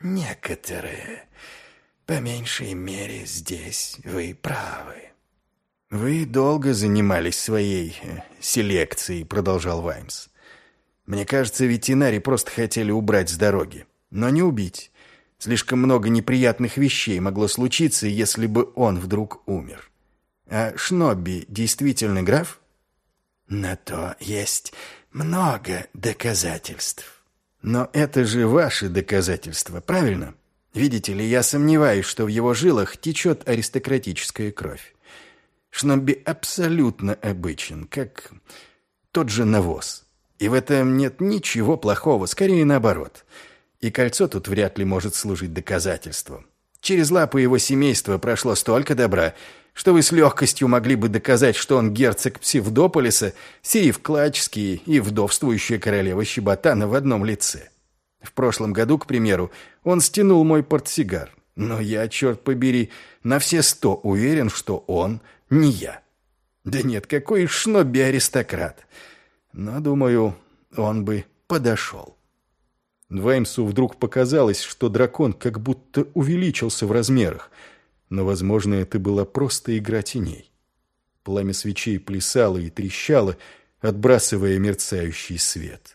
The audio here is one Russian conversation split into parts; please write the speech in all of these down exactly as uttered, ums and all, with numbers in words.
некоторые. По меньшей мере здесь вы правы. «Вы долго занимались своей э, селекцией», — продолжал Ваймс. «Мне кажется, ветеринари просто хотели убрать с дороги, но не убить. Слишком много неприятных вещей могло случиться, если бы он вдруг умер. А Шнобби действительно граф?» «На то есть много доказательств». «Но это же ваши доказательства, правильно? Видите ли, я сомневаюсь, что в его жилах течет аристократическая кровь. Шнобби абсолютно обычен, как тот же навоз. И в этом нет ничего плохого, скорее наоборот. И кольцо тут вряд ли может служить доказательством. Через лапы его семейства прошло столько добра, что вы с легкостью могли бы доказать, что он герцог Псевдополиса, Сирив Клачский и вдовствующая королева Щеботана в одном лице. В прошлом году, к примеру, он стянул мой портсигар. Но я, черт побери, на все сто уверен, что он не я. Да нет, какой Шнобби аристократ. Но, думаю, он бы подошел». Ваймсу вдруг показалось, что дракон как будто увеличился в размерах, но, возможно, это была просто игра теней. Пламя свечей плясало и трещало, отбрасывая мерцающий свет.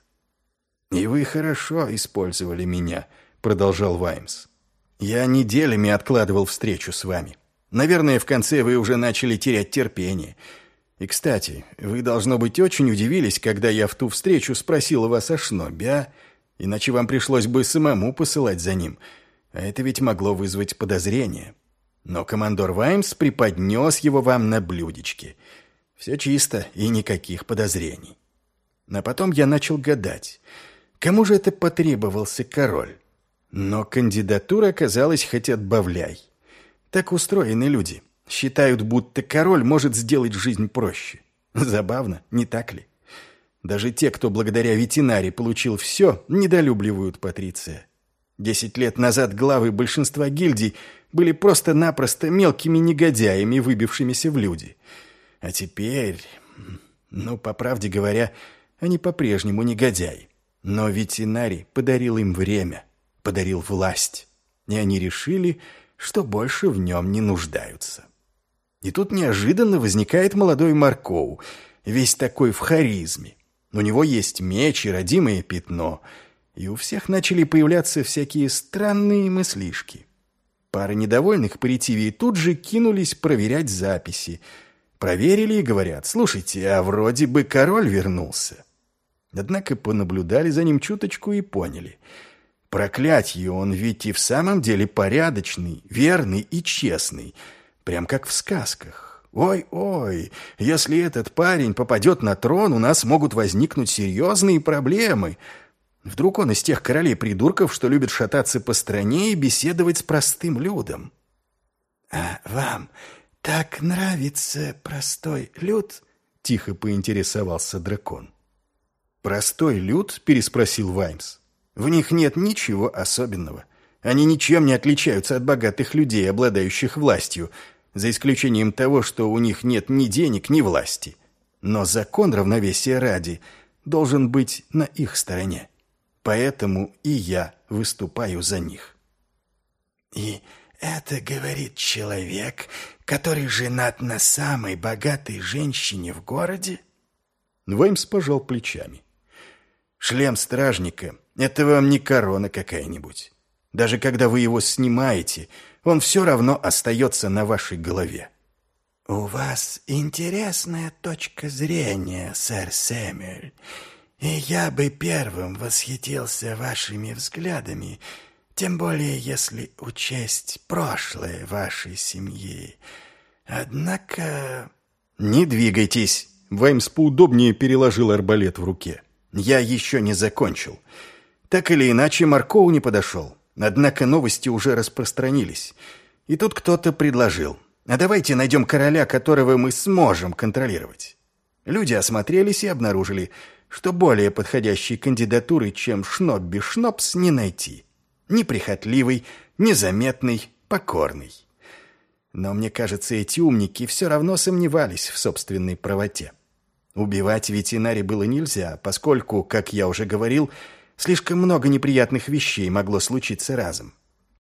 «И вы хорошо использовали меня», — продолжал Ваймс. «Я неделями откладывал встречу с вами. Наверное, в конце вы уже начали терять терпение. И, кстати, вы, должно быть, очень удивились, когда я в ту встречу спросил вас о Шнобби, а? Иначе вам пришлось бы самому посылать за ним. А это ведь могло вызвать подозрение. Но командор Ваймс преподнес его вам на блюдечке. Все чисто и никаких подозрений. А потом я начал гадать, кому же это потребовался король? Но кандидатура оказалась хоть отбавляй. Так устроены люди. Считают, будто король может сделать жизнь проще. Забавно, не так ли? Даже те, кто благодаря ветеринаре получил все, недолюбливают Патриция. Десять лет назад главы большинства гильдий были просто-напросто мелкими негодяями, выбившимися в люди. А теперь, ну, по правде говоря, они по-прежнему негодяи. Но ветеринарий подарил им время, подарил власть. И они решили, что больше в нем не нуждаются. И тут неожиданно возникает молодой Маркоу, весь такой в харизме. У него есть меч и родимое пятно, и у всех начали появляться всякие странные мыслишки. Пара недовольных по ретивии тут же кинулись проверять записи. Проверили и говорят: «Слушайте, а вроде бы король вернулся». Однако понаблюдали за ним чуточку и поняли: проклятье, он ведь и в самом деле порядочный, верный и честный, прям как в сказках. Ой-ой, если этот парень попадет на трон, у нас могут возникнуть серьезные проблемы. Вдруг он из тех королей-придурков, что любят шататься по стране и беседовать с простым людом. «А вам так нравится простой люд?» — тихо поинтересовался дракон. «Простой люд?» — переспросил Ваймс. «В них нет ничего особенного. Они ничем не отличаются от богатых людей, обладающих властью, за исключением того, что у них нет ни денег, ни власти. Но закон равновесия ради должен быть на их стороне. Поэтому и я выступаю за них». «И это говорит человек, который женат на самой богатой женщине в городе?» Ваймс пожал плечами. «Шлем стражника — это вам не корона какая-нибудь. Даже когда вы его снимаете, он все равно остается на вашей голове». «У вас интересная точка зрения, сэр Сэмюэль, и я бы первым восхитился вашими взглядами, тем более если учесть прошлое вашей семьи. Однако...» «Не двигайтесь!» Ваймс поудобнее переложил арбалет в руке. «Я еще не закончил. Так или иначе, Маркоу не подошел. Однако новости уже распространились. И тут кто-то предложил: а давайте найдем короля, которого мы сможем контролировать». Люди осмотрелись и обнаружили, что более подходящей кандидатуры, чем Шнобби Шнопс, не найти. Неприхотливый, незаметный, покорный. Но мне кажется, эти умники все равно сомневались в собственной правоте. Убивать ветеринари было нельзя, поскольку, как я уже говорил, Слишком много неприятных вещей могло случиться разом.